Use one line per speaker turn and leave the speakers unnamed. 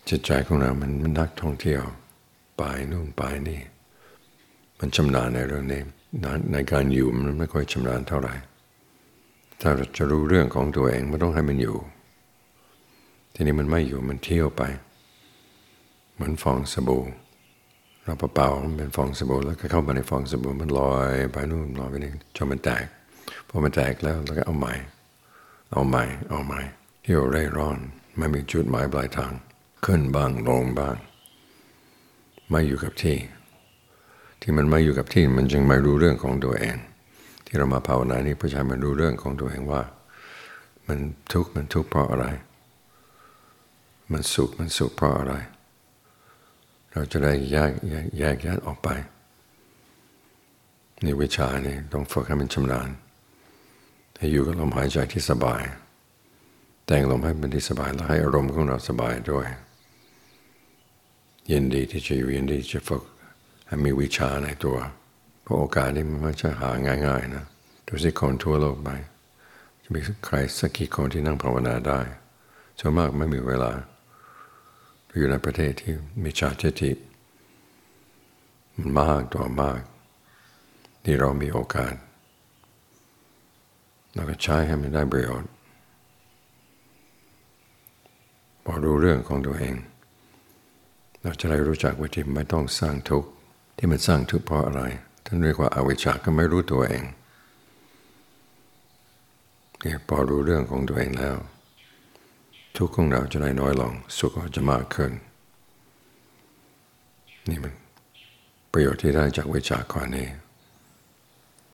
จิตใจของเรามันนักท่องเที่ยวไปนู่นไปนี่มันชำนาญในเรื่องนี้ในการอยู่มันไม่ค่อยชำนาญเท่าไหร่ถ้าเราจะรู้เรื่องของตัวเองมันต้องให้มันอยู่ทีนี้มันไม่อยู่มันเที่ยวไปเหมือนฟองสบู่เราเป่ามันเป็นฟองสบู่แล้วก็เข้ามาในฟองสบู่มันลอยไปนู่นลอยไปนี่จนมันแตกพอมันแตกแล้วเราก็เอาใหม่เที่ยวเร่ร่อนไม่มีจุดหมายปลายทางขึ้นบ้างลงบ้างไม่อยู่กับที่มันไม่อยู่กับที่มันจึงไม่รู้เรื่องของตัวเองที่เรามาภาวนานี้เพื่อให้มันรู้เรื่องของตัวเองว่ามันทุกข์เพราะอะไรมันสุขเพราะอะไรเราจะได้แยกแยะออกไปในวิชานี่ต้องฝึกให้มันชำนาญให้อยู่กับลมหายใจที่สบายแต่งลมให้เป็นที่สบายแล้วให้อารมณ์ของเราสบายด้วยยินดีที่จะอยู่ยินดีจะฝึกให้มีวิชาในตัวเพราะโอกาสนี้มันไม่ใช่หาง่ายๆนะดูสิคนทั่วโลกไปจะมีใครสักกี่คนที่นั่งภาวนาได้ส่วนมากไม่มีเวลาอยู่ในประเทศที่มีชาติทิฏฐิมันมากต่อมากที่เรามีโอกาสเราก็ใช้ให้มันได้ประโยชน์พอรู้เรื่องของตัวเองเราจะได้รู้จักวิธีไม่ต้องสร้างทุกข์ที่มันสร้างทุกข์เพราะอะไรท่านเรียกว่าอวิชชาก็ไม่รู้ตัวเองพอรู้เรื่องของตัวเองแล้วทุกข์ของเราจะได้น้อยลงสุขก็จะมากขึ้นนี่มันประโยชน์ที่ได้จากวิชาข้อนี้